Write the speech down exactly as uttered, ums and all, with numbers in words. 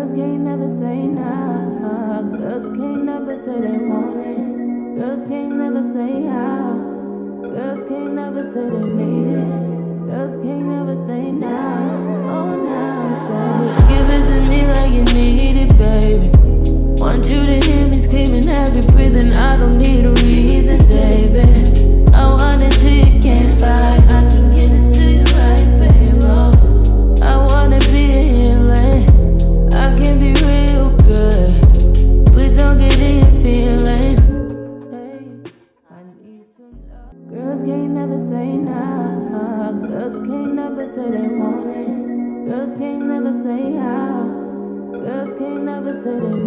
Girls can't never say nah. Girls can't never say they want it. Girls can't never say how. Girls can't never say they need it. Girls can't never say nah. Oh nah, baby. Give it to me like you need it, baby. Want you to hear me screaming, heavy breathing. I don't need a reason, baby. I want it till you can't buy. I can get it to you right, baby. I wanna be a healing. I can be real good. Please don't get in your feelings. Hey, I need some love. Girls can't never say nah. Girls can't never say they want it. Girls can't never say how. Girls can't never say they